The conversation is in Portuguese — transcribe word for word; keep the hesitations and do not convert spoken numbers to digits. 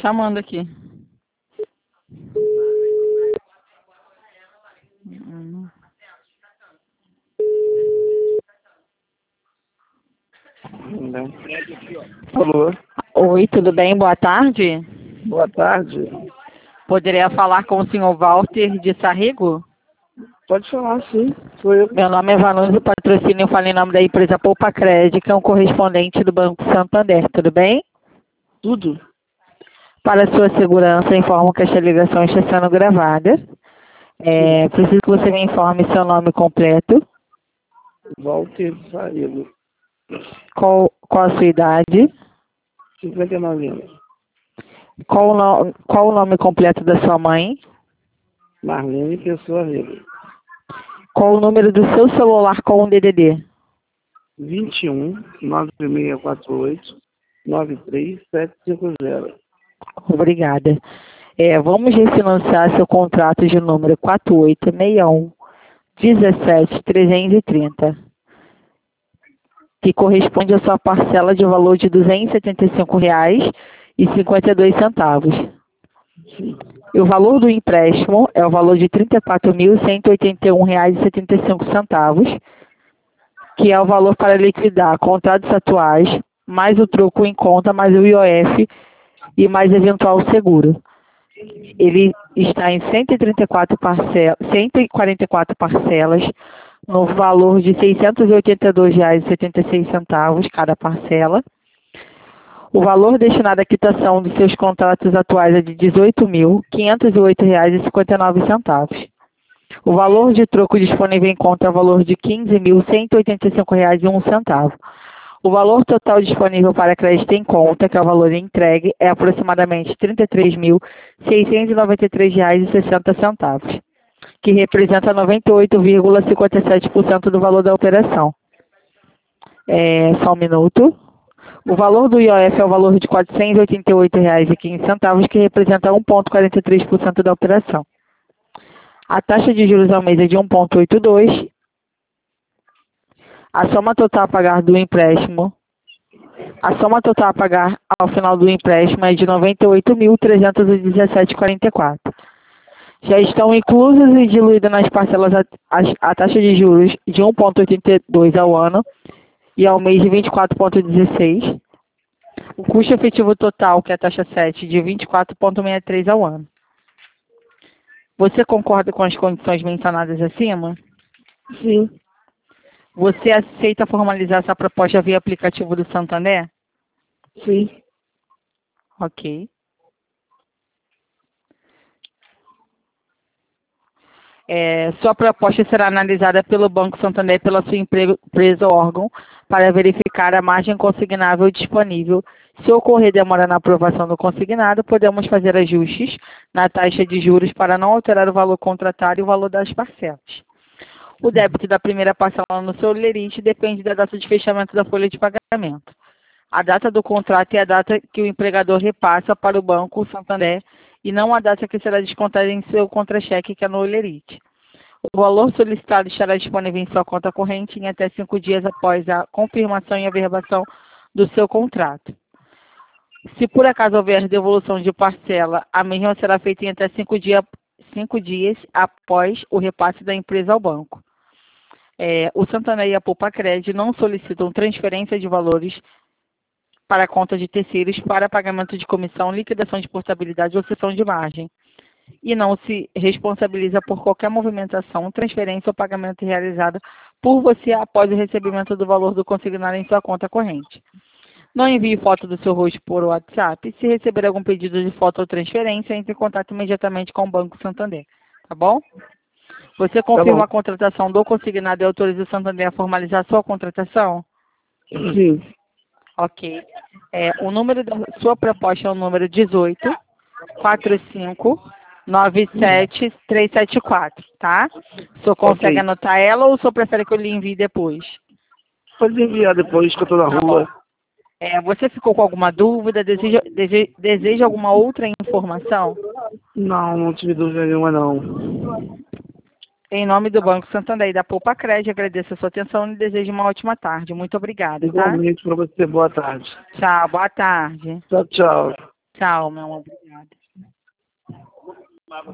chamando aqui. Hum. Alô? Oi, tudo bem? Boa tarde. Boa tarde. Poderia falar com o senhor Walter de Sarrego? Pode falar, sim. Sou eu. Meu nome é Vanusa Patrocínio, eu falo em nome da empresa Poupa Crédito, que é um correspondente do Banco Santander, tudo bem? Tudo. Para sua segurança, informo que esta ligação está sendo gravada. É, preciso que você me informe seu nome completo, Walter Sarrego. qual, qual a sua idade, cinquenta e nove anos. qual o, no, qual o nome completo da sua mãe, Marlene Pessoa Rego. qual o número do seu celular com o D D D. vinte e um, nove seis quatro oito, nove três sete cinco zero. Obrigada. É, vamos refinanciar seu contrato de número quatro oito seis um, dezessete trezentos e trinta, que corresponde à sua parcela de valor de duzentos e setenta e cinco reais e cinquenta e dois centavos. Sim. E o valor do empréstimo é o valor de trinta e quatro mil cento e oitenta e um reais e setenta e cinco centavos, que é o valor para liquidar contratos atuais, mais o troco em conta, mais o I O F e mais eventual seguro. Ele está em cento e trinta e quatro parcelas, cento e quarenta e quatro parcelas, no valor de seiscentos e oitenta e dois reais e setenta e seis centavos cada parcela. O valor destinado à quitação dos seus contratos atuais é de dezoito mil quinhentos e oito reais e cinquenta e nove centavos. O valor de troco disponível em conta é o valor de quinze mil cento e oitenta e cinco reais e um centavo. O valor total disponível para crédito em conta, que é o valor entregue, é aproximadamente trinta e três mil seiscentos e noventa e três reais e sessenta centavos, que representa noventa e oito vírgula cinquenta e sete por cento do valor da operação. É, só um minuto. O valor do I O F é o valor de quatrocentos e oitenta e oito reais e quinze centavos, que representa um vírgula quarenta e três por cento da operação. A taxa de juros ao mês é de um vírgula oitenta e dois por cento. A soma total a pagar do empréstimo, a soma total a pagar ao final do empréstimo é de noventa e oito mil trezentos e dezessete reais e quarenta e quatro centavos. Já estão inclusas e diluídas nas parcelas a, a, a taxa de juros de um vírgula oitenta e dois por cento ao ano e ao mês de vinte e quatro vírgula dezesseis por cento. O custo efetivo total, que é a taxa sete, de vinte e quatro vírgula sessenta e três por cento ao ano. Você concorda com as condições mencionadas acima? Sim. Você aceita formalizar essa proposta via aplicativo do Santander? Sim. Ok. É, sua proposta será analisada pelo Banco Santander e pela sua empresa ou órgão para verificar a margem consignável disponível. Se ocorrer demora na aprovação do consignado, podemos fazer ajustes na taxa de juros para não alterar o valor contratado e o valor das parcelas. O débito da primeira parcela no seu lerite depende da data de fechamento da folha de pagamento. A data do contrato é a data que o empregador repassa para o Banco Santander e não a data que será descontada em seu contra-cheque, que é no lerite. O valor solicitado estará disponível em sua conta corrente em até cinco dias após a confirmação e averbação do seu contrato. Se por acaso houver devolução de parcela, a mesma será feita em até cinco, dia, cinco dias após o repasse da empresa ao banco. É, o Santander e a Poupa Crédito não solicitam transferência de valores para a conta de terceiros para pagamento de comissão, liquidação de portabilidade ou cessão de margem. E não se responsabiliza por qualquer movimentação, transferência ou pagamento realizado por você após o recebimento do valor do consignado em sua conta corrente. Não envie foto do seu rosto por WhatsApp. Se receber algum pedido de foto ou transferência, entre em contato imediatamente com o Banco Santander. Tá bom? Você confirma Tá a contratação do consignado e autoriza o Santander a formalizar a sua contratação? Sim. Ok. É, o número da sua proposta é o número dezoito, quarenta e cinco, noventa e sete, trezentos e setenta e quatro, tá? O senhor consegue Ok. anotar ela ou o senhor prefere que eu lhe envie depois? Pode enviar depois que eu tô na Tá rua. bom. É, você ficou com alguma dúvida? Deseja, dese- deseja alguma outra informação? Não, não tive dúvida nenhuma, não. Em nome do Banco Santander e da Poupa Crédito, agradeço a sua atenção e desejo uma ótima tarde. Muito obrigada, tá? Igualmente para você, boa tarde. Tchau, boa tarde. Tchau, tchau. Tchau, meu amor. Obrigada.